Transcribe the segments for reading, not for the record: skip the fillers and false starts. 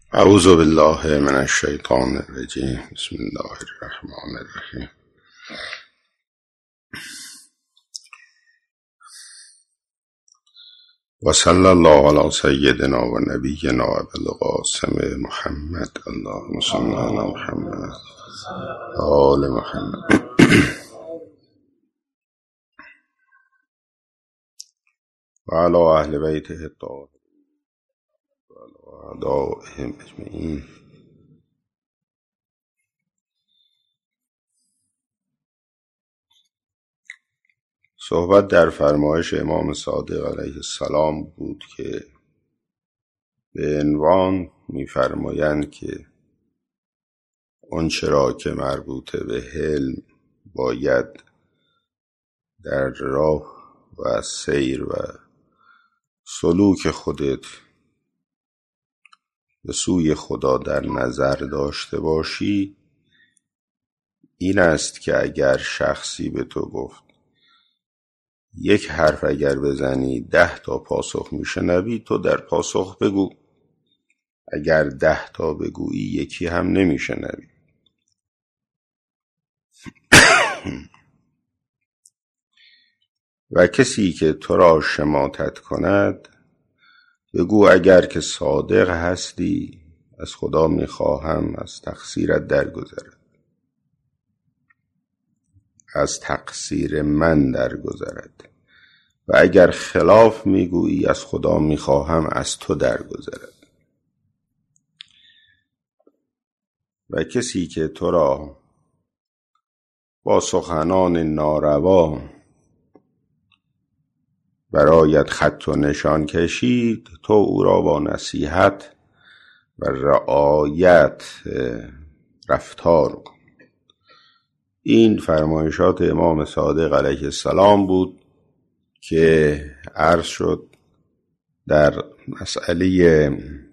اعوذ بالله من الشیطان الرجیم. بسم الله الرحمن الرحیم. و صلی الله علی سیدنا و نبینا ابی القاسم محمد. اللهم صل علی محمد و آل محمد و علی اهل بیته الطاهرین و علی اعدائهم اجمعین. صحبت در فرمایش امام صادق علیه السلام بود که به عنوان می‌فرمایند که آنچه را که مربوط به حلم باید در راه و سیر و سلوک خودت به سوی خدا در نظر داشته باشی این است که اگر شخصی به تو گفت یک حرف اگر بزنی 10 تا پاسخ میشنوی، تو در پاسخ بگو. اگر 10 تا بگویی یکی هم نمیشنوی. و کسی که تو را شماتت کند بگو اگر که صادق هستی از خدا میخواهم از تقصیرت درگذرد، از تقصیر من درگذرد. و اگر خلاف میگویی از خدا میخواهم از تو درگذرد. و کسی که تو را با سخنان ناروا برایت خط و نشان کشید، تو او را با نصیحت و رعایت رفتار کن. این فرمایشات امام صادق علیه السلام بود که عرض شد در مسئله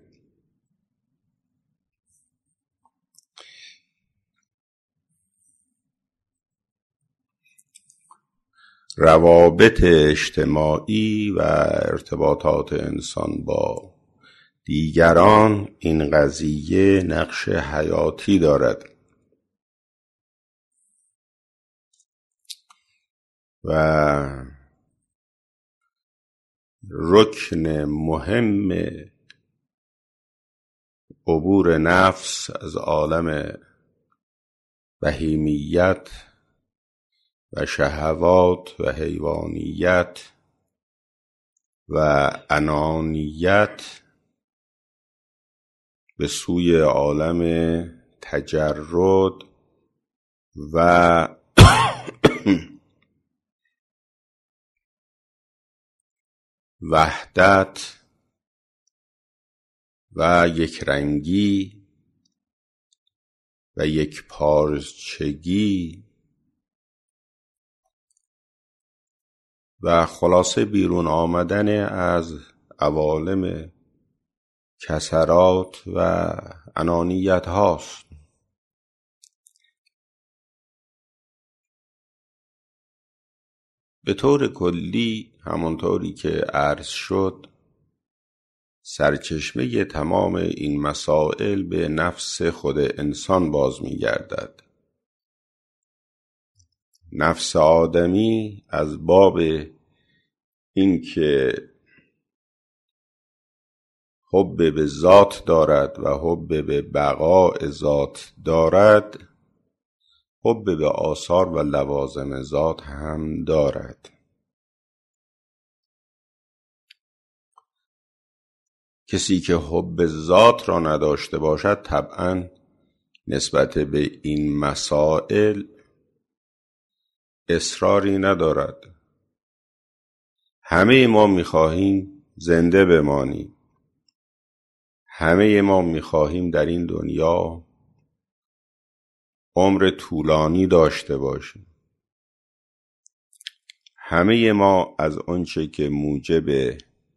روابط اجتماعی و ارتباطات انسان با دیگران این قضیه نقش حیاتی دارد و رکن مهم عبور نفس از عالم بهیمیت و شهوات و حیوانیت و انانیت به سوی عالم تجرد و وحدت و یکرنگی و یکپارچگی و خلاصه بیرون آمدن از عوالم کثرات و انانیت هاست. به طور کلی همانطوری که عرض شد سرچشمه تمام این مسائل به نفس خود انسان باز می گردد. نفس آدمی از باب این که حب به ذات دارد و حب به بقاء ذات دارد، حب به آثار و لوازم ذات هم دارد. کسی که حب ذات را نداشته باشد طبعاً نسبت به این مسائل اصراری ندارد. همه ما می‌خواهیم زنده بمانیم. همه ما می‌خواهیم در این دنیا عمر طولانی داشته باشیم. همه ما از آنچه که موجب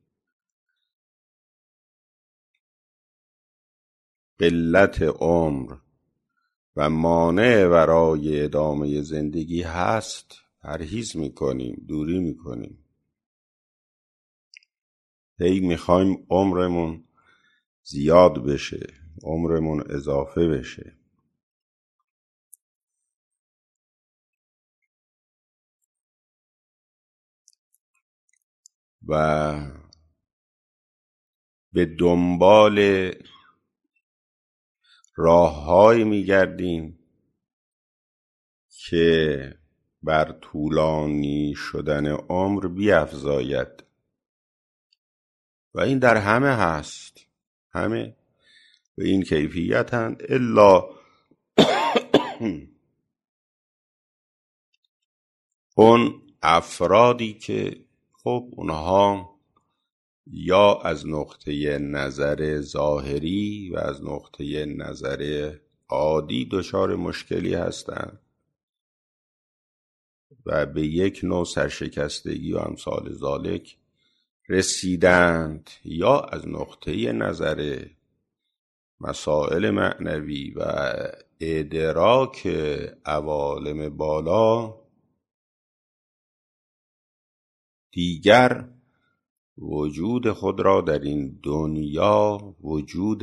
قلت عمر و مانع برای ادامه زندگی هست پرهیز میکنیم، دوری میکنیم. هی میخوایم عمرمون زیاد بشه، عمرمون اضافه بشه. و به دنبال راه‌هایی می‌گردیم که بر طولانی شدن عمر بیفزاید و این در همه هست، همه به این کیفیتند، الا اون افرادی که خب اونها یا از نقطه نظر ظاهری و از نقطه نظر عادی دچار مشکلی هستند و به یک نوع سرشکستگی و امثال ذالک رسیدند، یا از نقطه نظر مسائل معنوی و ادراک عوالم بالا دیگر وجود خود را در این دنیا وجود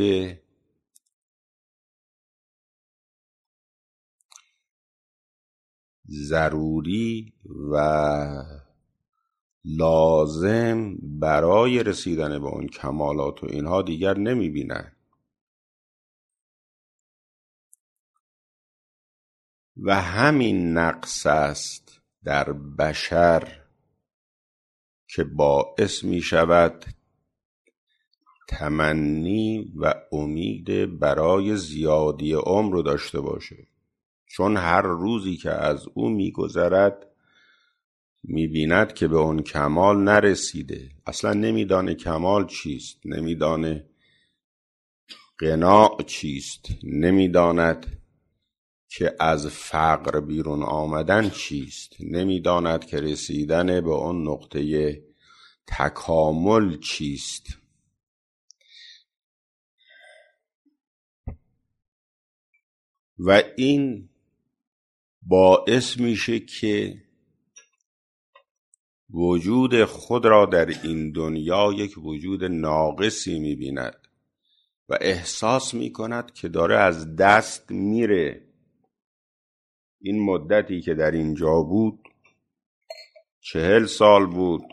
ضروری و لازم برای رسیدن به اون کمالات و اینها دیگر نمی بینن و همین نقص است در بشر که باعث می شود تمنی و امید برای زیادی عمر رو داشته باشه، چون هر روزی که از او میگذرد میبیند که به اون کمال نرسیده، اصلا نمیدانه کمال چیست، نمیدانه قناع چیست، نمیداند که از فقر بیرون آمدن چیست، نمیداند که رسیدن به اون نقطه تکامل چیست. و این باعث میشه که وجود خود را در این دنیا یک وجود ناقصی میبیند و احساس میکند که داره از دست میره. این مدتی که در اینجا بود 40 سال بود،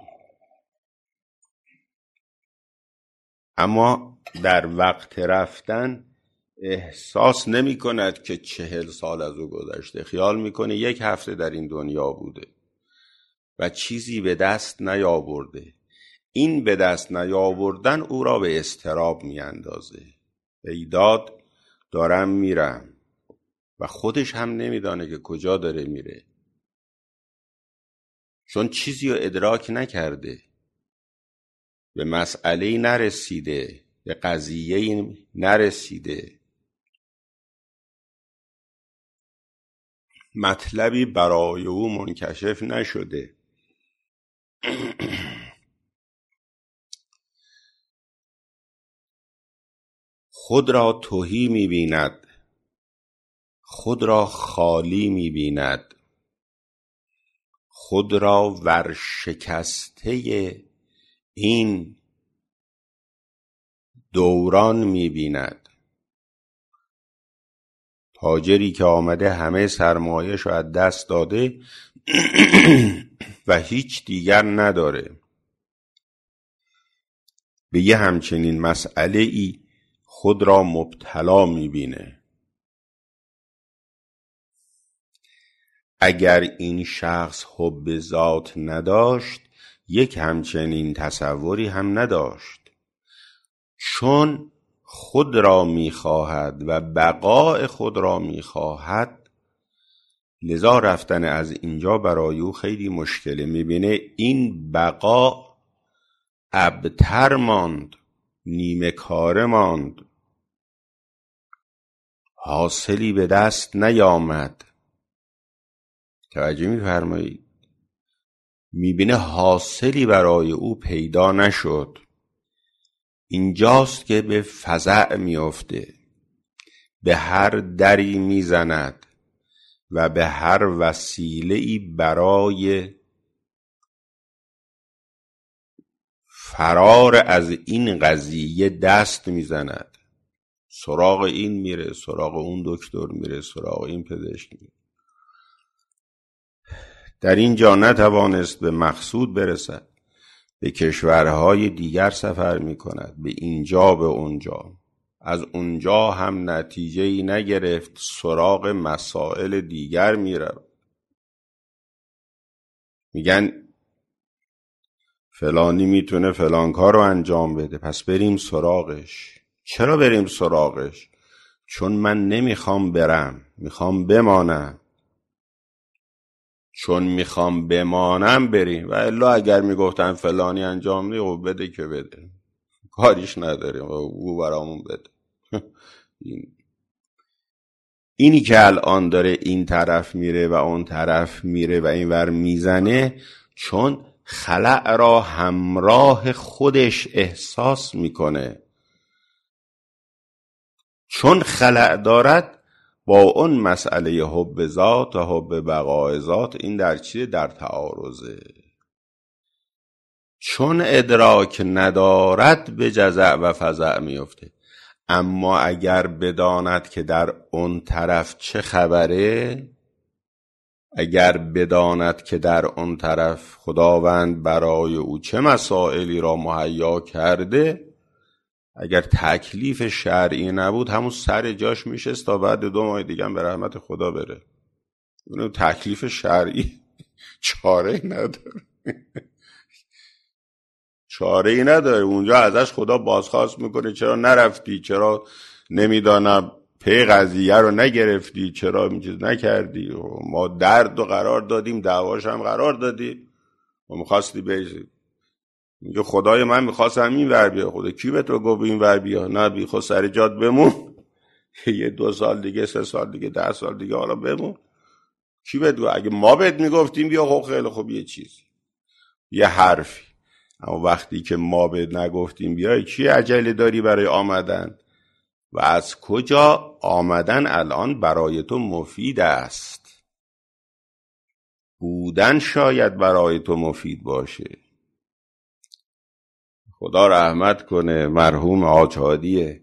اما در وقت رفتن احساس نمی کند که 40 سال از او گذشته، خیال میکنه 1 هفته در این دنیا بوده و چیزی به دست نیاورده. این به دست نیاوردن او را به اضطراب میاندازه، ای داد دارم میرم و خودش هم نمیدانه که کجا داره میره، چون چیزی رو ادراک نکرده، به مسئله‌ای نرسیده، به قضیه‌ای نرسیده، مطلبی برای او منکشف نشده. خود را تهی می‌بیند، خود را خالی می‌بیند، خود را ورشکسته این دوران می‌بیند. تاجری که آمده همه سرمایه‌اش رو از دست داده و هیچ دیگر نداره، به یه همچنین مسئله ای خود را مبتلا می‌بینه. اگر این شخص حب ذات نداشت یک همچنین تصوری هم نداشت، چون خود را می‌خواهد و بقای خود را می‌خواهد، لذا رفتن از اینجا برای او خیلی مشکله. می‌بینه این بقا ابتر ماند، نیمه کاره ماند، حاصلی به دست نیامد. توجه می‌فرمایید؟ می‌بینه حاصلی برای او پیدا نشد. اینجاست که به فزع میفته، به هر دری میزند و به هر وسیله‌ای برای فرار از این قضیه دست میزند. سراغ این میره، سراغ اون دکتر میره، سراغ این پزشک میره. در اینجا نتوانست به مقصود برسد، به کشورهای دیگر سفر میکند، به اینجا به اونجا. از اونجا هم نتیجه‌ای نگرفت، سراغ مسائل دیگر میره. میگن فلانی میتونه فلان کار رو انجام بده، پس بریم سراغش. چرا بریم سراغش؟ چون من نمیخوام برم، میخوام بمانم. چون میخوام بمانم بریم. و الا اگر میگفتن فلانی انجام میده، خب بده که بده، کاریش نداریم، او برامون بده. اینی که الان داره این طرف میره و اون طرف میره و این ور میزنه، چون خلأ را همراه خودش احساس میکنه. چون خلأ دارد با اون مسئله حب ذات و حب بقای ذات، این در چیه؟ در تعارضه. چون ادراک ندارد به جزع و فزع میفته. اما اگر بداند که در اون طرف چه خبره، اگر بداند که در اون طرف خداوند برای او چه مسائلی را مهیا کرده، اگر تکلیف شرعی نبود همون سر جاش میشست تا بعد 2 ماه دیگه هم به رحمت خدا بره. اون تکلیف شرعی چاره نداره. چاره ای نداره. اونجا ازش خدا بازخواست میکنه چرا نرفتی، چرا نمیدانم پی قضیه رو نگرفتی، چرا این چیز نکردی. ما درد و قرار دادیم، دعواش هم قرار دادیم و میخواستی بیزی. میگه خدای من میخواستم این ور بیا. خدا کی به تو گفت این ور بیا؟ نه بی خود سر جات بمون. یه 2 سال دیگه، 3 سال دیگه، 10 سال دیگه حالا بمون. کی بهت گفت؟ اگه ما بهت میگفتیم بیا، خب خیلی خوب، یه چیزی، یه حرفی. اما وقتی که ما بهت نگفتیم بیای، چی عجله داری برای آمدن؟ و از کجا آمدن الان برای تو مفید است؟ بودن شاید برای تو مفید باشه. خدا رحمت کنه مرحوم حاج هادی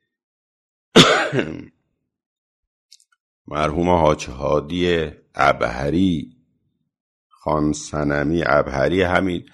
مرحوم حاج هادی عبهری، خان صنمی عبهری، همین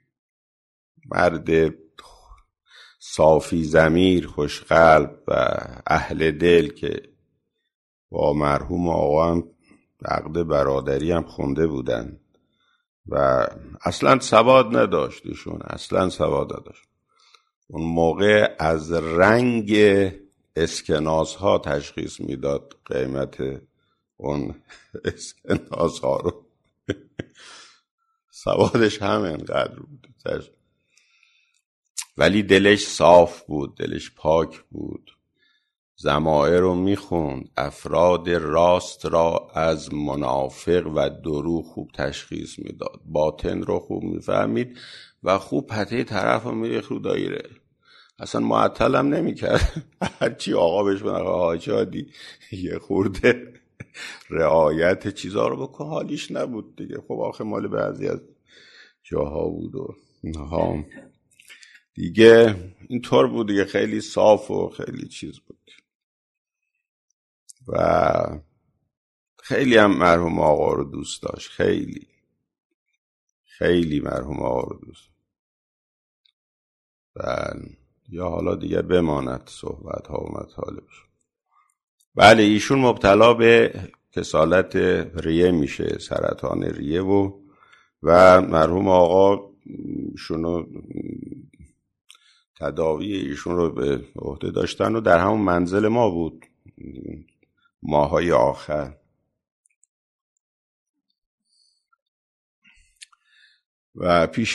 مرد صافی ضمیر، خوشقلب و اهل دل که با مرحوم آقا هم عقد برادری هم خونده بودن و اصلا سواد نداشت ایشون، اصلا سواد نداشت. اون موقع از رنگ اسکناس ها تشخیص میداد قیمت اون اسکناس ها رو. سوادش همینقدر بود، ولی دلش صاف بود، دلش پاک بود. ضمائر رو میخوند، افراد راست را از منافق و دروغ خوب تشخیص میداد، باطن رو خوب میفهمید و خوب پته طرف رو میریخت رو دایره. اصلا معطل هم نمیکرد. هرچی آقا بهش بنده حاج هادی یه خورده رعایت چیزا رو بکن، حالیش نبود دیگه. خب آخه مال بعضی از جاها بود و اینها دیگه اینطور بود دیگه، خیلی صاف و خیلی چیز بود و خیلی هم مرحوم آقا رو دوست داشت. خیلی خیلی مرحوم آقا رو دوست داشت. یا حالا دیگه بماند صحبت ها و مطالبش. بله، ایشون مبتلا به کسالت ریه میشه، سرطان ریه و مرحوم آقا ایشونو تداوی ایشون رو به عهده داشتن و در همون منزل ما بود ماهای آخر و پیش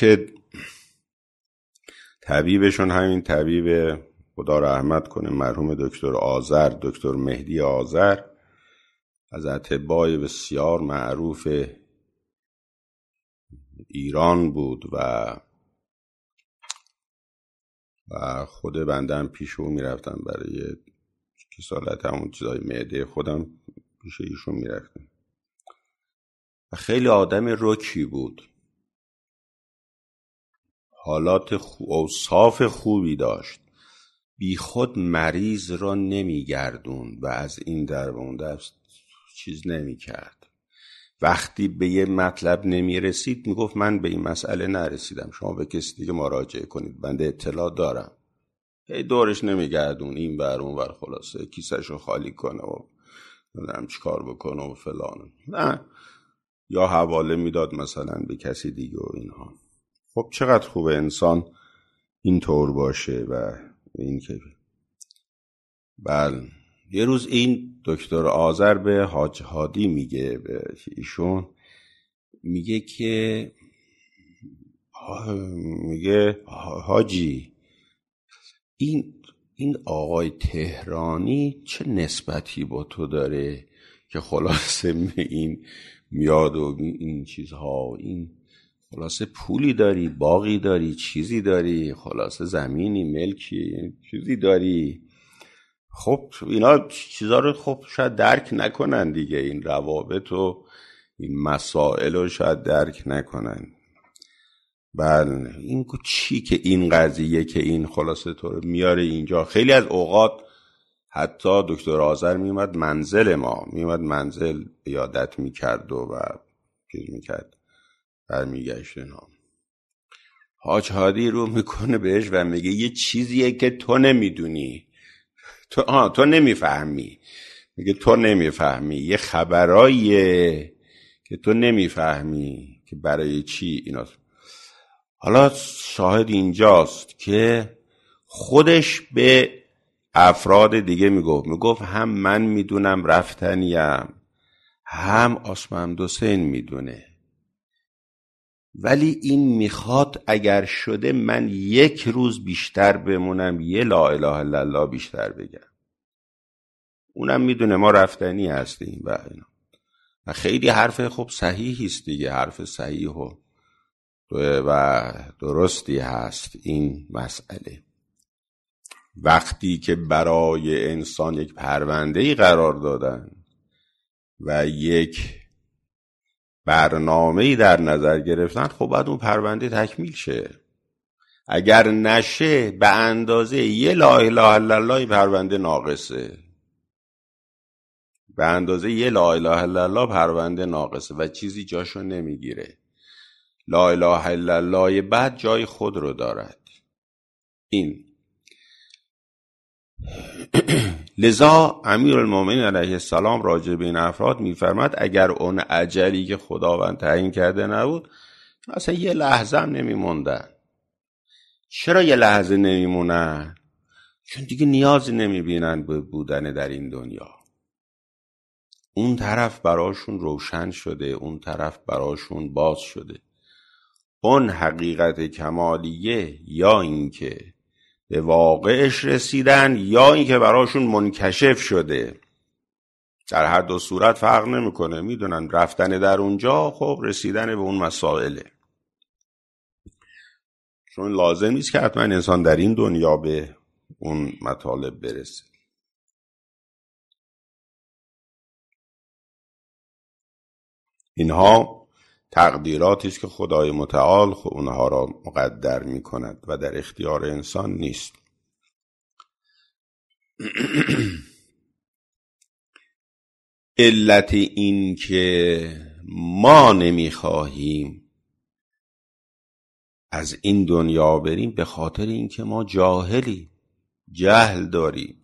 طبیبشون، همین طبیب خدا رحمت کنه مرحوم دکتر آذر، دکتر مهدی آذر، از اطبای بسیار معروف ایران بود و خود بندم پیش او میرفتم برای کسالت همون چیزای معده، خودم پیش ایشون میرفتم و خیلی آدم رکی بود، حالات اوصاف خوبی داشت بی خود مریض را نمیگردون و از این در به اون در چیز نمیکرد. وقتی به یه مطلب نمیرسید میگفت من به این مسئله نرسیدم، شما به کسی دیگه مراجعه کنید، بنده اطلاع دارم. هی دورش نمیگردون این ور اون ور، خلاصه کیسه‌شو خالی کنه و نمیدونم چی کار بکنه و فلان، نه، یا حواله میداد مثلا به کسی دیگه و اینها. خب چقدر خوبه انسان اینطور باشه. و این که بله، یه روز این دکتر آذر به حاج هادی میگه، به ایشون میگه که میگه حاجی این آقای تهرانی چه نسبتی با تو داره که خلاصه این میاد و این چیزها، این خلاصه پولی داری، باغی داری، چیزی داری، خلاصه زمینی، ملکی، چیزی داری. خب اینا چیزا رو خب شاید درک نکنن دیگه، این روابط و این مسائل رو شاید درک نکنن. بله، این چی که این قضیه که این خلاصه تو رو میاره اینجا. خیلی از اوقات حتی دکتر آذر میومد منزل ما، میومد منزل عیادت میکرد و چیز میکرد، برمیگشت اینا. حاج هادی رو میکنه بهش و میگه یه چیزیه که تو نمیدونی، تو نمیفهمی. میگه تو نمیفهمی، یه خبراییه که تو نمیفهمی که برای چی اینا. حالا شاهد اینجاست که خودش به افراد دیگه میگفت هم من میدونم رفتنیم، هم آسمان حسین میدونه، ولی این میخواد اگر شده من یک روز بیشتر بمونم، یه لا اله الا الله بیشتر بگم. اونم میدونه ما رفتنی هستیم و اینا. و خیلی حرف خب صحیحی است دیگه، حرف صحیح و درستی هست. این مسئله وقتی که برای انسان یک پرونده‌ای قرار دادن و یک برنامه‌ای در نظر گرفتن، خب باید اون پرونده تکمیل شه. اگر نشه به اندازه یه لا اله الا الله پرونده ناقصه، به اندازه یه لا اله الا الله پرونده ناقصه و چیزی جاشو نمیگیره. لا اله الا الله بعد جای خود رو دارد. این لذا امیرالمومنین علیه السلام راجع به این افراد میفرماد اگر اون اجلی که خداوند تعیین کرده نبود، اصلا یه لحظه هم نمیموندن. چرا یه لحظه نمیمونن؟ چون دیگه نیازی نمیبینن به بودن در این دنیا. اون طرف براشون روشن شده، اون طرف براشون باز شده. اون حقیقت کمالیه، یا اینکه به واقعش رسیدن یا اینکه براشون منکشف شده. در هر دو صورت فرق نمیکنه، میدونن رفتن در اونجا خب رسیدن به اون مسائله. چون لازم نیست که حتما انسان در این دنیا به اون مطالب برسه. اینها تقدیراتی است که خدای متعال اونها را مقدر میکند و در اختیار انسان نیست. علت این که ما نمیخواهیم از این دنیا بریم به خاطر اینکه ما جهل داریم،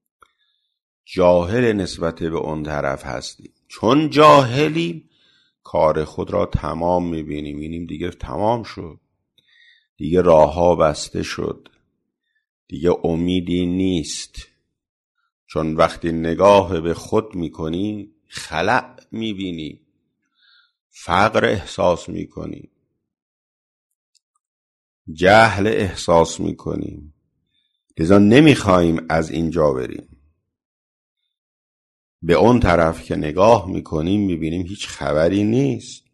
جاهل نسبت به اون طرف هستیم. چون جاهلیم کار خود را تمام میبینیم دیگه تمام شد، دیگه راه ها بسته شد، دیگه امیدی نیست. چون وقتی نگاه به خود میکنیم خلأ میبینیم، فقر احساس میکنیم، جهل احساس میکنیم. لذا نمیخوایم از اینجا بریم. به اون طرف که نگاه میکنیم میبینیم هیچ خبری نیست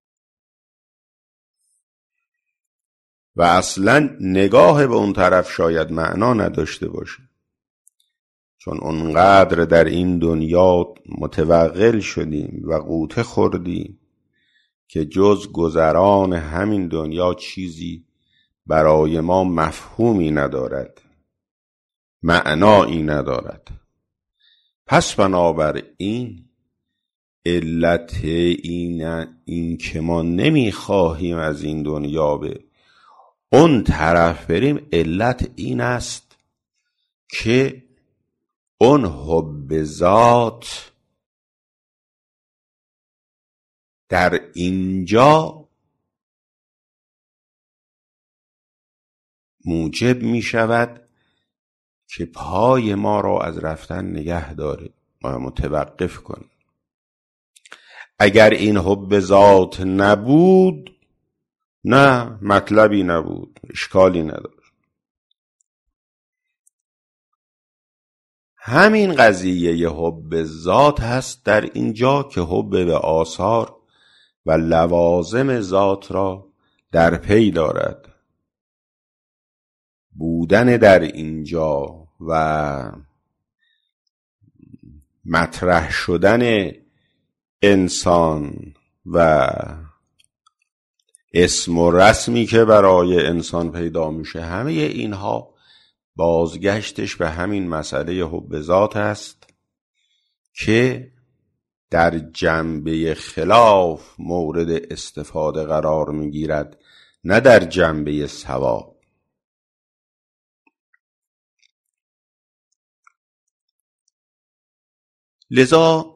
و اصلا نگاه به اون طرف شاید معنا نداشته باشه. چون اونقدر در این دنیا متوغل شدیم و غوطه خوردیم که جز گذران همین دنیا چیزی برای ما مفهومی ندارد. معنایی ندارد. پس بنابراین علت این که ما نمیخواهیم از این دنیا به اون طرف بریم، علت این است که اون حب ذات در اینجا موجب می شود که پای ما را از رفتن نگه داره، ما متوقف کنه. اگر این حب ذات نبود، نه مطلبی نبود، اشکالی نداره. همین قضیه حب ذات هست در اینجا که حب به آثار و لوازم ذات را در پی دارد. بودن در اینجا و مطرح شدن انسان و اسم و رسمی که برای انسان پیدا میشه، همه اینها بازگشتش به همین مسئله حب ذات است که در جنبه خلاف مورد استفاده قرار میگیرد، نه در جنبه ثواب. لذا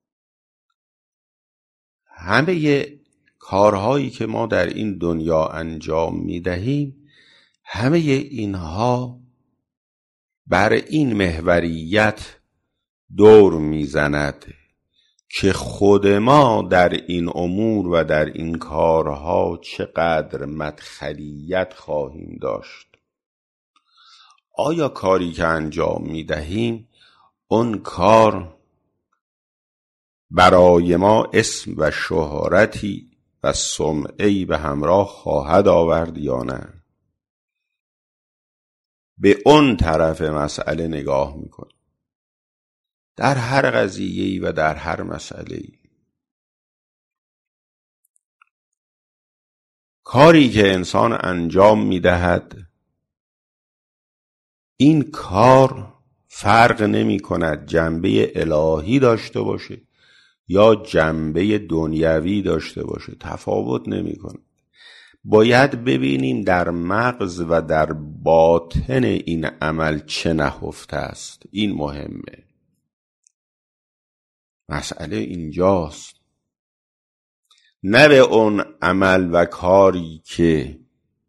همه کارهایی که ما در این دنیا انجام میدهیم، همه اینها بر این محوریت دور میزند که خود ما در این امور و در این کارها چقدر مدخلیت خواهیم داشت. آیا کاری که انجام میدهیم اون کار برای ما اسم و شهرتی و سمعه‌ای به همراه خواهد آورد یا نه؟ به اون طرف مسئله نگاه میکنیم در هر قضیه‌ای و در هر مسئله‌ای. کاری که انسان انجام میدهد، این کار فرق نمی کند جنبه الهی داشته باشه یا جنبه دنیوی داشته باشه، تفاوت نمی کند. باید ببینیم در مغز و در باطن این عمل چه نهفته است. این مهمه. مسئله اینجاست، نه به اون عمل و کاری که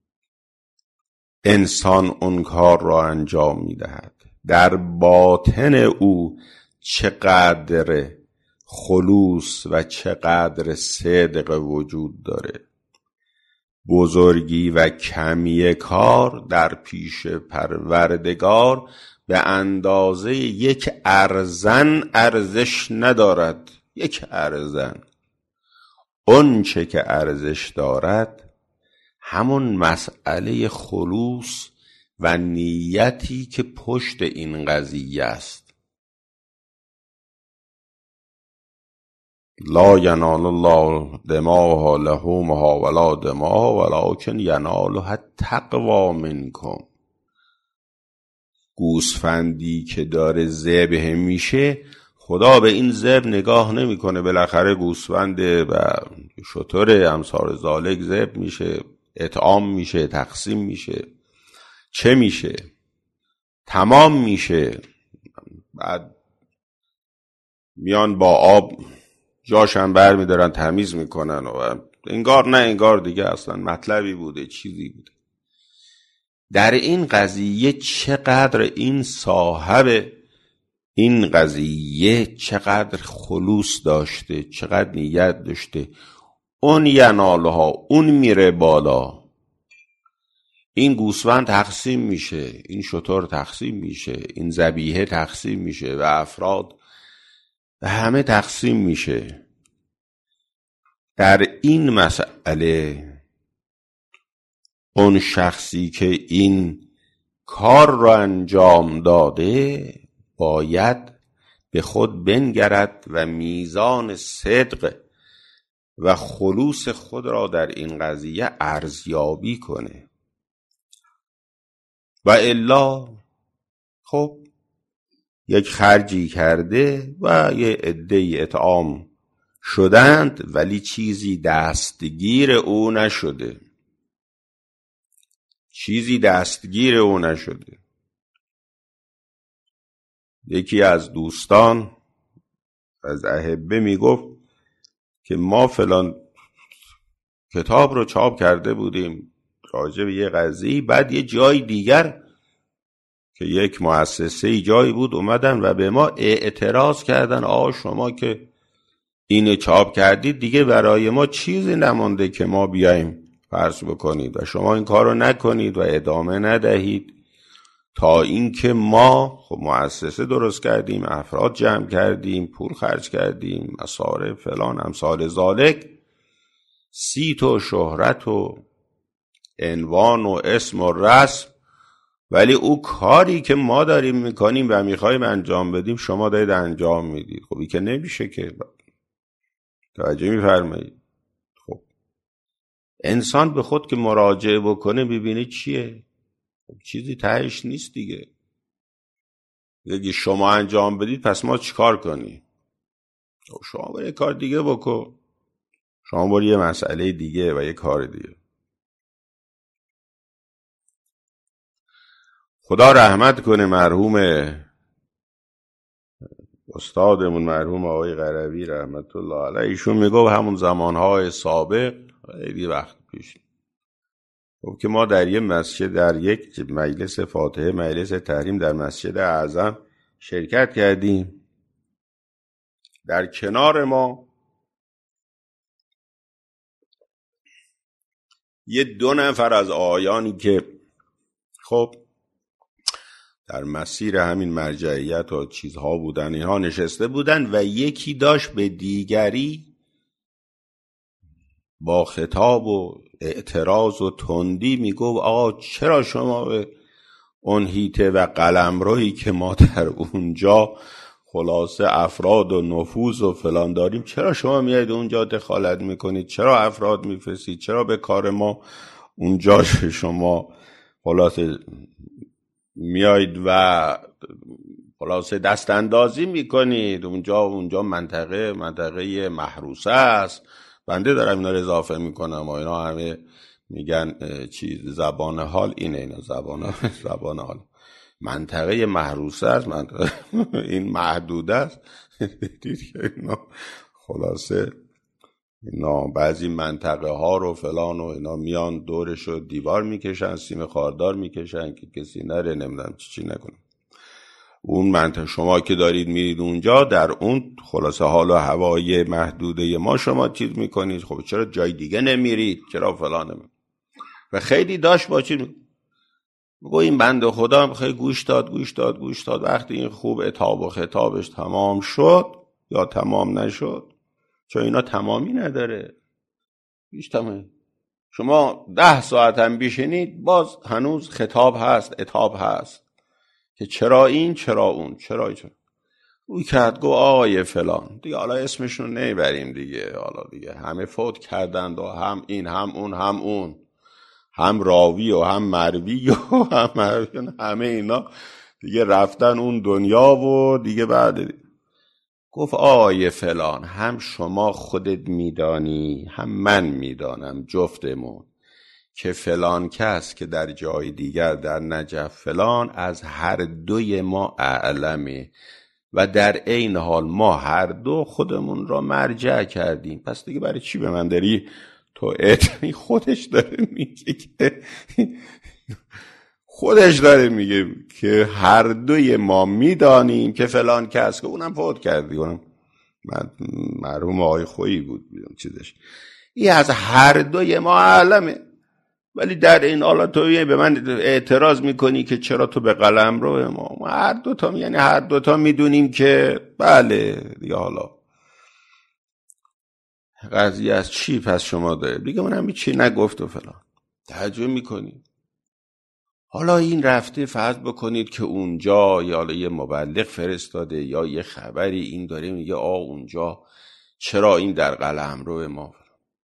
انسان اون کار را انجام میدهد. در باطن او چقدر خلوص و چقدر صدق وجود داره. بزرگی و کمی کار در پیش پروردگار به اندازه یک ارزن ارزش ندارد. یک ارزن. اون چه که ارزش دارد همون مسئله خلوص و نیتی که پشت این قضیه است. لا ینال الله دماءها لحومها ولا دماءها ولکن ینالها التقوی منکم. گوسفندی که داره ذبح میشه، خدا به این ذبح نگاه نمیکنه. بالاخره گوسفند و شتر امثال ذالک ذبح میشه، اطعام میشه، تقسیم میشه، چه میشه؟ تمام میشه. بعد میان با آب جاشم بر میدارن تمیز میکنن و انگار نه انگار دیگه اصلا مطلبی بوده، چیزی بوده. در این قضیه چقدر این صاحب این قضیه چقدر خلوص داشته، چقدر نیت داشته. اون ینالها، اون میره بالا. این گوسفند تقسیم میشه، این شتر تقسیم میشه، این ذبیحه تقسیم میشه و افراد و همه تقسیم میشه. در این مسئله اون شخصی که این کار را انجام داده باید به خود بنگرد و میزان صدق و خلوص خود را در این قضیه ارزیابی کنه، و الا خب یک خرجی کرده و یه عده‌ای اطعام شدند، ولی چیزی دستگیر او نشده. چیزی دستگیر او نشده. یکی از دوستان از احبه میگفت که ما فلان کتاب رو چاپ کرده بودیم راجع به یه قضیه، بعد یه جای دیگر که یک مؤسسه جایی بود اومدن و به ما اعتراض کردن شما که اینو چاپ کردید دیگه برای ما چیزی نمانده که ما بیایم فرض بکنید و شما این کار رو نکنید و ادامه ندهید، تا اینکه ما خب مؤسسه درست کردیم، افراد جمع کردیم، پول خرج کردیم، مصارف فلان امثال ذالک، صیت و شهرت و عنوان و اسم و رسم، ولی او کاری که ما داریم میکنیم و میخوایم انجام بدیم شما دارید انجام میدید. خب این که نمیشه که. توجه میفرمایید؟ خب انسان به خود که مراجعه بکنه ببینه چیه، خب چیزی تهش نیست دیگه. اگه شما انجام بدید پس ما چیکار کنیم؟ خب شما برای یه کار دیگه بکن، شما برای یه مسئله دیگه و یه کار دیگه. خدا رحمت کنه مرحوم استادمون مرحوم آقای قروی رحمت الله علیه، ایشون میگه همون زمانهای سابق خیلی وقت پیش خب که ما در یه مسجد، در یک مجلس فاتحه، مجلس تحریم در مسجد اعظم شرکت کردیم. در کنار ما یه 2 نفر از آقایانی که خب در مسیر همین مرجعیت و چیزها بودن، اینها نشسته بودن و یکی داشت به دیگری با خطاب و اعتراض و تندی میگفت آقا چرا شما به اون هیته و قلمرویی که ما در اونجا خلاصه افراد و نفوذ و فلان داریم، چرا شما میاید اونجا دخالت میکنید؟ چرا افراد میفرستید؟ چرا به کار ما اونجا شما خلاصه میاید و خلاصه دست اندازی میکنید؟ اونجا منطقه محروسه است. بنده دارم اینا رو اضافه میکنم و اینا همه میگن چیز زبان حال اینه، اینا زبان حال منطقه محروسه است، منطقه این محدود است. دید که اینا خلاصه اینا بعضی منطقه ها رو فلان و اینا میان دورش رو دیوار میکشن، سیم خاردار میکشن که کسی نره نمیدونم چی نکنه. اون منطقه شما که دارید میرید اونجا در اون خلاصه حال و هوای محدوده ما شما چیز میکنید، خب چرا جای دیگه نمیرید؟ چرا فلان نمیرید؟ و خیلی داشت با چی بگو این بنده خدا هم خیلی گوش داد. وقتی این خوب عتاب و خطابش تمام شد یا تمام نشد، چون اینا تمامی نداره، هیچ تمامی. شما 10 ساعت هم بشینید باز هنوز خطاب هست، عتاب هست که چرا این، چرا اون، چرا اوی کرد گو آقای فلان دیگه، حالا اسمشون نمیبریم دیگه، حالا دیگه همه فوت کردند و هم این هم اون هم راوی و هم مروی و هم مروی، همه اینا دیگه رفتن اون دنیا و دیگه بعد گفت آقای فلان هم شما خودت میدانی هم من میدانم جفتمون که فلان کس که در جای دیگر در نجف فلان از هر دوی ما اعلمه و در عین حال ما هر دو خودمون را مرجع کردیم. پس دیگه برای چی به من داری تو خودش داره میگه که هر دوی ما میدانیم که فلان کس که اونم فوت کردی، اونم مرحوم آقای خویی بود چیزش، این از هر دوی ما علمه، ولی در این حالا تو به من اعتراض میکنی که چرا تو به قلمرو ما هر دوتا، یعنی هر دوتا میدونیم که بله دیگه، حالا قضیه از چی پس شما داره دیگه، من هم چی نگفت و فلان تعجب میکنی. حالا این رفته فرض بکنید که اونجا یا یه مبلغ فرستاده یا یه خبری این داره میگه اونجا چرا این در قلمرو ما،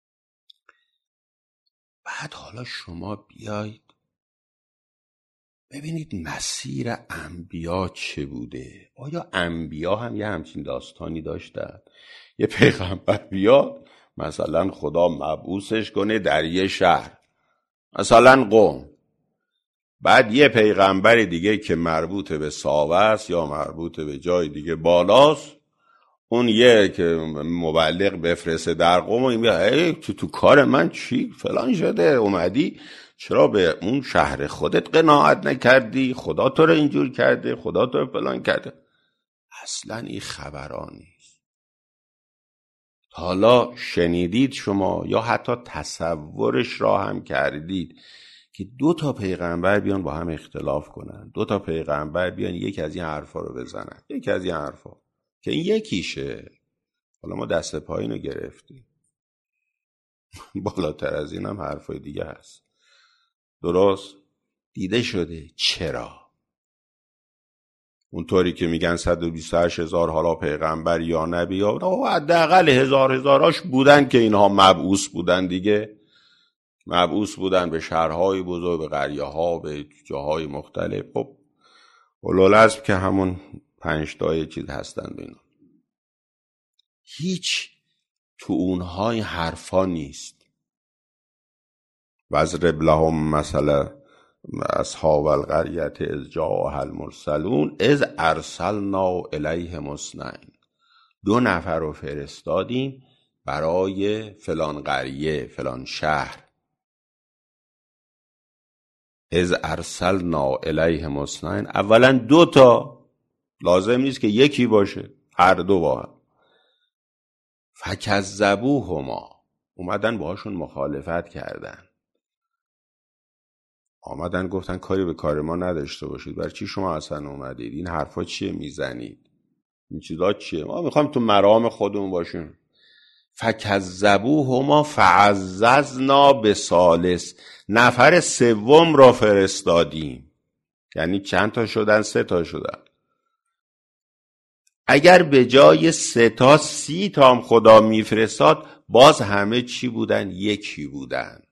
بعد حالا شما بیایید ببینید مسیر انبیا چه بوده. آیا انبیا هم یه همچین داستانی داشتن؟ یه پیغمبر بیاد مثلا خدا مبعوثش کنه در یه شهر، مثلا قم، بعد یه پیغمبر دیگه که مربوط به ساوه است یا مربوط به جای دیگه بالاست، اون یه که مبلغ بفرسته در قم و این میگه تو کار من چی فلان شده، اومدی چرا به اون شهر خودت قناعت نکردی، خدا تو رو اینجور کرده، خدا تو رو فلان کرده. اصلا این خبران نیست. حالا شنیدید شما یا حتی تصورش را هم کردید که 2 پیغمبر بیان با هم اختلاف کنن، 2 پیغمبر بیان یکی از این حرفا رو بزنن، یکی از این حرفا که این یکیشه، حالا ما دست پایین رو گرفتیم، بالاتر از این هم حرفای دیگه هست. درست دیده شده. چرا؟ اونطوری که میگن 128,000 حالا پیغمبر یا نبی یا حداقل هزاراش بودن که اینها مبعوث بودن دیگه، مبعوث بودن به شهرهای بزرگ، به قریه‌ها، به جاهای مختلف. خب اولوالعزم که همون 5 تا چیز هستن اینا. هیچ تو اونها این حرفا نیست. وَاضْرِبْ لَهُم مثل اصحاب القریة اذ جاءها المرسلون اذ ارسلنا الیهم 2 2 نفر رو فرستادیم برای فلان قریه، فلان شهر. اذ ارسلنا الیهم 2 اولا 2 تا، لازم نیست که یکی باشه، هر 2 با هم. فکذبوهما، اومدن باهاشون مخالفت کردن، آمدن گفتن کاری به کار ما نداشته باشید، برای چی شما اصلا اومدید، این حرفا چیه میزنید، این چیزا چیه، ما میخوایم تو مرام خودمون باشیم. فکذبوهما فعززنا بثالث، نفر 3 را فرستادیم. یعنی چند تا شدن؟ 3 تا شدن. اگر به جای 3 تا 30 تا هم خدا میفرستاد باز همه چی بودن؟ یکی بودن.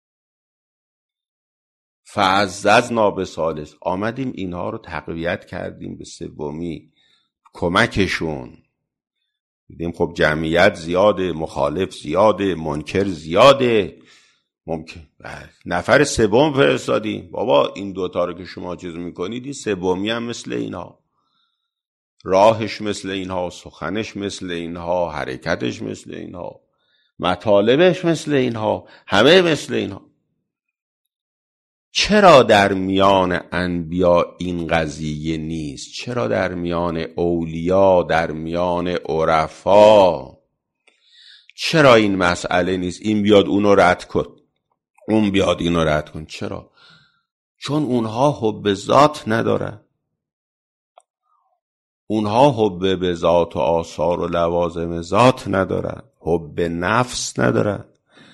فعززنا بثالث، آمدیم اینها رو تقویت کردیم به 3 کمکشون. دیدیم خب جمعیت زیاده، مخالف زیاده، منکر زیاده، ممکن نفر 3 فرستادیم. بابا این 2 تا رو که شما چیز میکنید، این 3 هم مثل اینها، راهش مثل اینها، سخنش مثل اینها، حرکتش مثل اینها، مطالبش مثل اینها، همه مثل اینها. چرا در میان انبیا این قضیه نیست؟ چرا در میان اولیا، در میان عرفا چرا این مسئله نیست؟ این بیاد اونو رد کن، اون بیاد اینو رد کن. چرا؟ چون اونها حب ذات ندارن، اونها حب به ذات و آثار و لوازم ذات ندارن، حب نفس ندارن.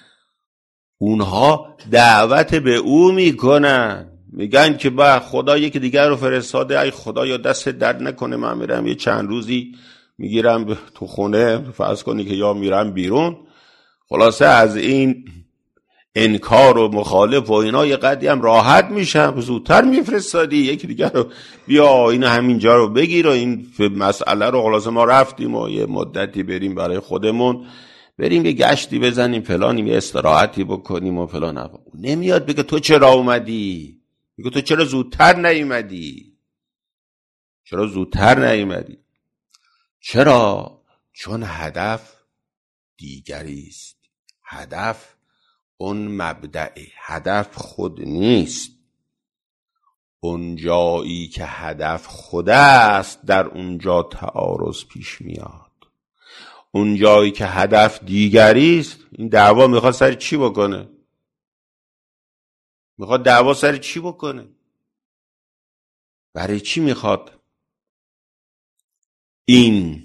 اونها دعوت به او میکنن، میگن که با خدا یکی دیگر رو فرستاده، ای خدا یا دست درد نکنه من میرم یه چند روزی میگیرم تو خونه، فرض کنی که یا میرم بیرون. خلاصه از این انکار و مخالف و اینا یه قدری هم راحت میشم، زودتر میفرستادی یکی دیگر رو بیا اینو همینجا رو بگیر و این مسئله رو خلاصه ما رفتیم و یه مدتی بریم برای خودمون، بریم یه گشتی بزنیم فلانیم، یه استراحتی بکنیم و فلان. نمیاد بگه تو چرا اومدی، میگه تو چرا زودتر نیومدی، چرا زودتر نیومدی. چرا؟ چون هدف دیگری است. هدف اون مبدأ، هدف خود نیست. اون جایی که هدف خود است در اونجا تعارض پیش میاد. اون جایی که هدف دیگری است، این دعوا میخواد سر چی بکنه؟ میخواد دعوا سر چی بکنه؟ برای چی میخواد این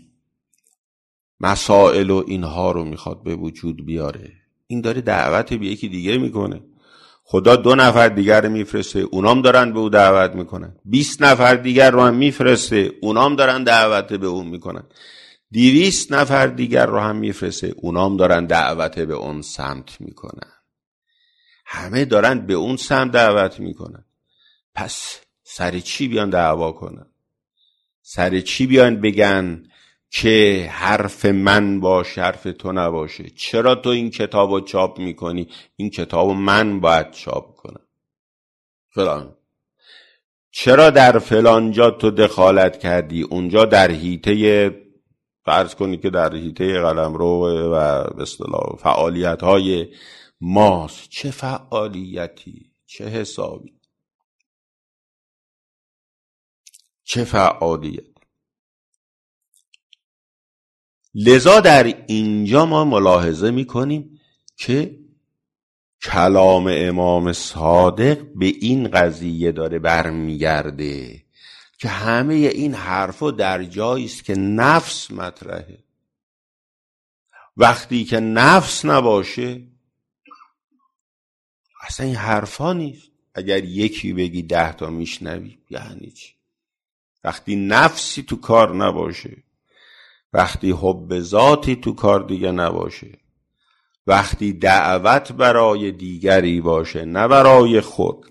مسائل و اینها رو میخواد به وجود بیاره؟ این داره دعوت به یکی دیگه میکنه. خدا 2 نفر دیگر رو میفرسته، اونام دارن به او دعوت میکنن. 20 نفر دیگر رو هم میفرسته، اونام دارن دعوت به اون میکنن. 200 نفر دیگر رو هم میفرسته، اونام دارن دعوت به اون سمت میکنن. همه دارن به اون سمت دعوت میکنن. پس سر چی بیان دعوا کنن؟ سر چی بیان بگن که حرف من باشه حرف تو نباشه؟ چرا تو این کتابو چاپ میکنی؟ این کتابو من باید چاپ کنم فلان. چرا در فلان جا تو دخالت کردی؟ اونجا در حیطه، فرض کنی که در حیطه قلمرو و به اصطلاح فعالیت‌های ماست. چه فعالیتی؟ چه حسابی؟ چه فعالیت؟ لذا در اینجا ما ملاحظه میکنیم که کلام امام صادق به این قضیه داره برمیگرده که همه این حرفا در جایی است که نفس مطرحه. وقتی که نفس نباشه اصلا این حرفا نیست. اگر یکی بگی 10 تا میشنوی یعنی چی؟ وقتی نفسی تو کار نباشه، وقتی حب ذاتی تو کار دیگه نباشه، وقتی دعوت برای دیگری باشه نه برای خود،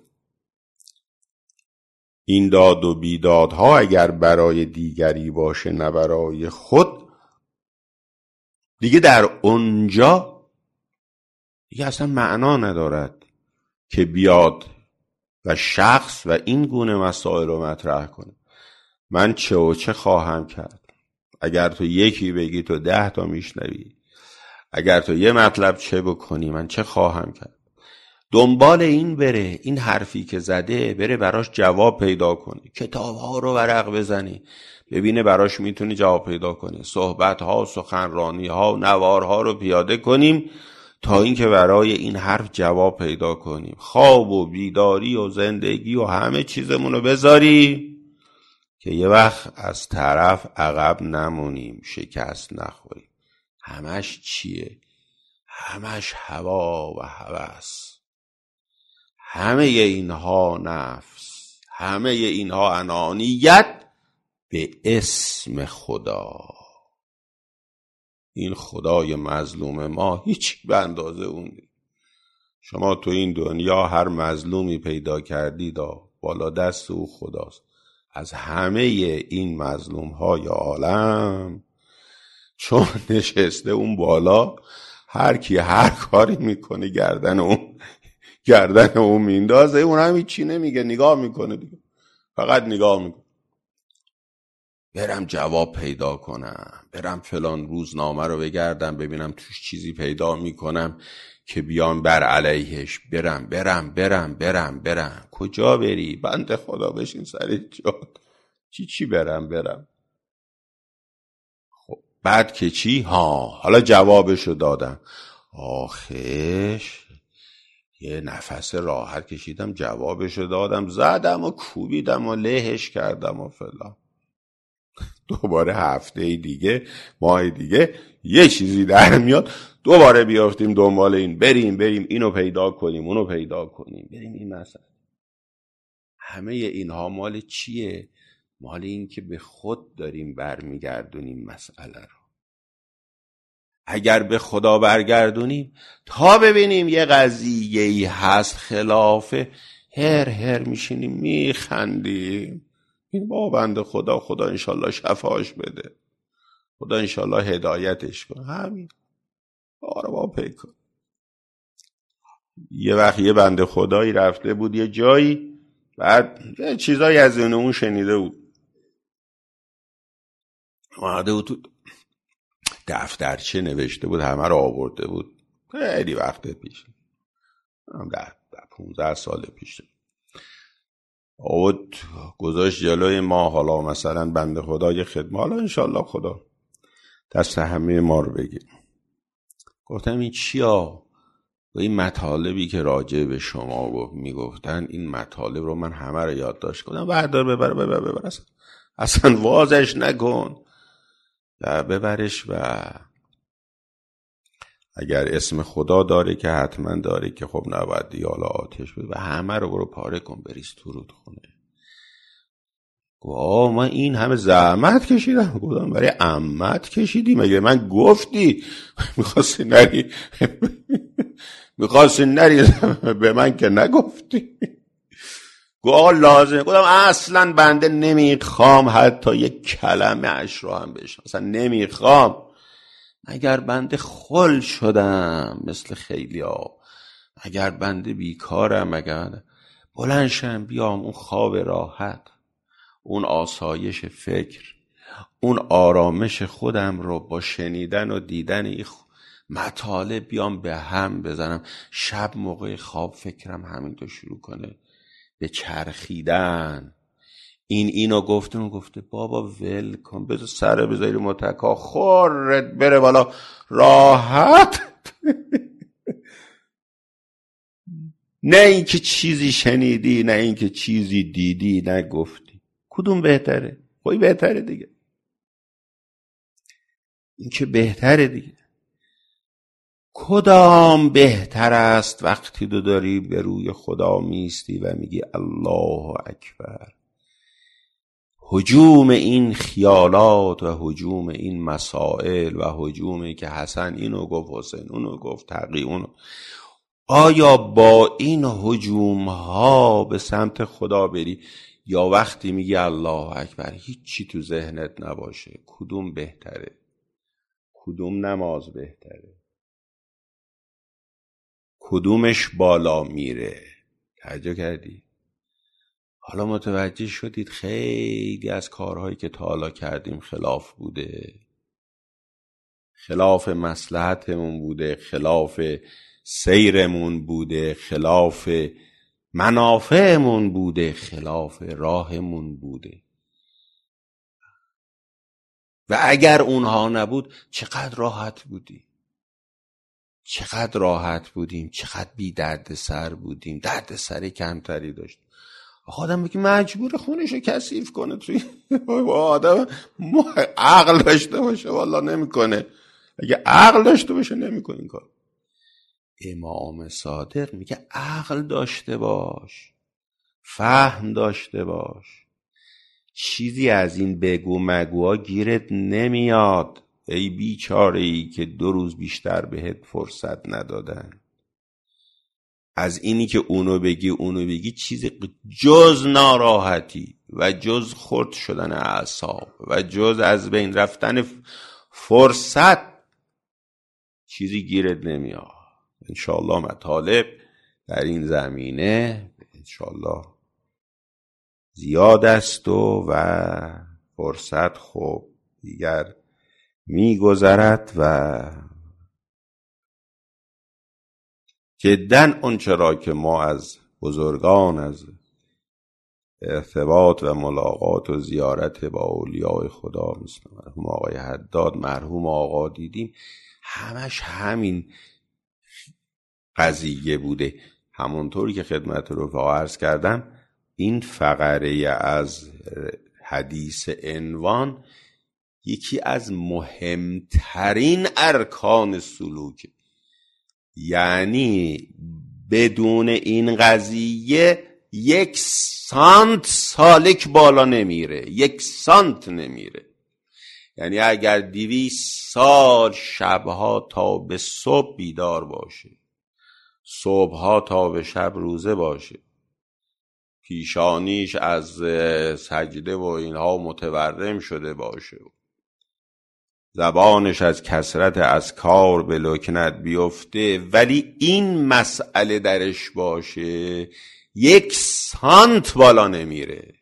این داد و بیدادها اگر برای دیگری باشه نه برای خود، دیگه در اونجا دیگه اصلا معنا ندارد که بیاد و شخص و این گونه مسائل رو مطرح کنه. من چه و چه خواهم کرد؟ اگر تو یکی بگی تو 10 تا میشنوی، اگر تو یه مطلب چه بکنی من چه خواهم کرد؟ دنبال این بره، این حرفی که زده بره براش جواب پیدا کنه، کتاب‌ها رو ورق بزنی ببینه براش میتونی جواب پیدا کنی، صحبت‌ها، سخنرانی‌ها، نوارها رو پیاده کنیم تا اینکه برای این حرف جواب پیدا کنیم. خواب و بیداری و زندگی و همه چیزمون رو بذاری که یه وقت از طرف عقب نمونیم، شکست نخوریم. همش چیه؟ همش هوا و هوس، همه اینها نفس، همه اینها انانیت به اسم خدا. این خدای مظلوم ما هیچ به اندازه اون نیست. شما تو این دنیا هر مظلومی پیدا کردید بالا دست او خداست. از همه این مظلوم های عالم چون نشسته اون بالا، هر کی هر کاری میکنه گردن اون میندازه، اون هم هیچی نمیگه، نگاه میکنه دیگه، فقط نگاه میکنه. برم جواب پیدا کنم، برم فلان روزنامه رو بگردم ببینم توش چیزی پیدا میکنم که بیام بر علیهش. برم کجا بری؟ بنده خدا بشین سر جات. چی برم؟ خب بعد که چی؟ حالا جوابشو دادم، آخش یه نفس راحت کشیدم، جوابشو دادم، زدم و کوبیدم و لهش کردم و فلان. دوباره هفته دیگه، ماه دیگه یه چیزی در میاد، دوباره بیافتیم دنبال این، بریم اینو پیدا کنیم اونو پیدا کنیم، بریم این مسئله. همه اینها مال چیه؟ مال این که به خود داریم برمیگردونیم مسئله رو. اگر به خدا برگردونیم تا ببینیم یه قضیه‌ای هست خلافه، هر میشینیم میخندیم. این با بنده خدا انشالله شفاش بده، خدا انشالله هدایتش کنه. همین آره با پیکن. یه وقت یه بنده خدایی رفته بود یه جایی، بعد یه چیزایی از اون شنیده بود، اومده بود تو دفترچه نوشته بود، همه رو آورده بود، خیلی وقت پیش، 15 سال پیش آورد گذاشت جلوی ما. حالا مثلا بنده خدا یه خدمه، حالا انشالله خدا دست همه ما رو بگیر. گفتم این چیا؟ و این مطالبی که راجع به شما میگفتن، این مطالب رو من همه رو یادداشت کنم. بردار ببر اصلا وازش نکن، ببرش و اگر اسم خدا داره که حتما داره که خب نباید دیگه حالا آتش بده و همه رو برو پاره کن بریز تو رودخونه. گفت من این همه زحمت کشیدم. گفتم برای عمت کشیدی؟ مگه من گفتی میخواستی نری به من که نگفتی. گفت آقا لازمه. گفتم اصلا بنده نمیخوام حتی یک کلمه اش رو هم بشم، اصلا نمیخوام. اگر بنده خل شدم مثل خیلی ها، اگر بنده بیکارم، اگر بلنشم بیام اون خواب راحت، اون آسایش فکر، اون آرامش خودم رو با شنیدن و دیدن این مطالب بیام به هم بزنم. شب موقع خواب فکرم همین تو شروع کنه به چرخیدن. اینو گفته، اون گفته بابا ول کن، بذار سر بذاری متکا خورت بره بالا راحت. نه اینکه چیزی شنیدی، نه اینکه چیزی دیدی، نه گفتی. کدوم بهتره؟ خواهی بهتره دیگه، این که بهتره دیگه. کدام بهتر است وقتی تو داری به روی خدا میستی و میگی الله اکبر. هجوم این خیالات و هجوم این مسائل و هجومی که حسن اینو گفت، حسین اونو گفت، تقی اونو، آیا با این هجوم ها به سمت خدا بری یا وقتی میگی الله اکبر هیچی تو ذهنت نباشه؟ کدوم بهتره؟ کدوم نماز بهتره؟ کدومش بالا میره؟ توجه کردی؟ حالا متوجه شدید خیلی از کارهایی که تا حالا کردیم خلاف بوده، خلاف مصلحتمون بوده، خلاف سیرمون بوده، خلاف منافعمون بوده، خلاف راهمون بوده. و اگر اونها نبود چقدر راحت بودیم، چقدر راحت بودیم، چقدر بی درد سر بودیم، درد سر کمتری داشت. آدم میگه مجبور خونشو کثیف کنه توی آدم عقل داشته باشه والله نمیکنه، اگه عقل داشته باشه نمیکنه این کار. امام صادق میگه عقل داشته باش، فهم داشته باش، چیزی از این بگو مگوها گیرت نمیاد ای بیچاره ای که 2 روز بیشتر بهت فرصت ندادن. از اینی که اونو بگی چیزی جز ناراحتی و جز خرد شدن اعصاب و جز از بین رفتن فرصت چیزی گیرت نمیاد. انشاءالله مطالب در این زمینه انشاءالله زیاد است و فرصت خوب دیگر میگذرد و جداً اونچه را که ما از بزرگان از ارتباط و ملاقات و زیارت با اولیاء خدا مثل مرحوم آقای حداد، مرحوم آقا دیدیم، همش همین قضیه بوده. همونطوری که خدمت رفقا عرض کردم این فقره از حدیث عنوان یکی از مهمترین ارکان سلوک، یعنی بدون این قضیه 1 سانت سالک بالا نمیره، 1 سانت نمیره. یعنی اگر 200 سال شبها تا به صبح بیدار باشه، صبحها تا به شب روزه باشه، پیشانیش از سجده و اینها متورم شده باشه، زبانش از کثرت اذکار به لکنت بیفته، ولی این مسئله درش باشه 1 سانت بالا نمیره.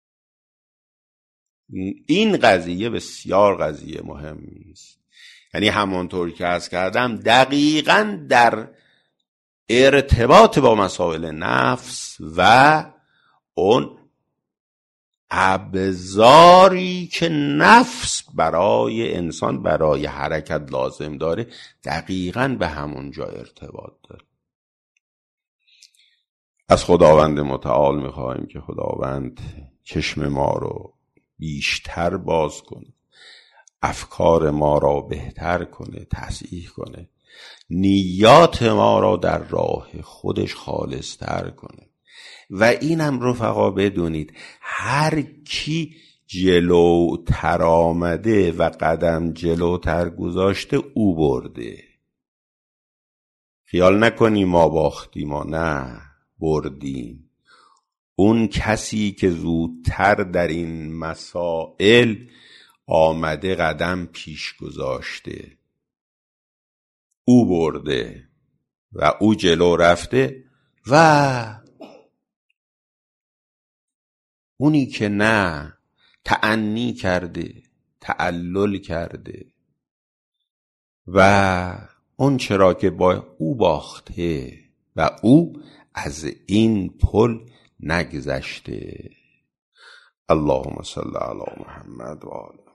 این قضیه بسیار قضیه مهمی است. یعنی همونطور که عرض کردم دقیقاً در ارتباط با مسائل نفس و اون ابزاری که نفس برای انسان برای حرکت لازم داره دقیقاً به همونجا ارتباط داره. از خداوند متعال میخواهیم که خداوند چشم ما رو بیشتر باز کنه، افکار ما را بهتر کنه، تصحیح کنه، نیات ما را در راه خودش خالص‌تر کنه. و اینم رفقا بدونید هر کی جلوتر آمده و قدم جلوتر گذاشته او برده. خیال نکنی ما باختیم، ما نه بردیم. اون کسی که زودتر در این مسائل آمده قدم پیش گذاشته، او برده و او جلو رفته، و اونی که نه، تأنی کرده، تعلل کرده و اون چرا که با او باخته و او از این پل نگذشته. اللهم صل علی محمد و آله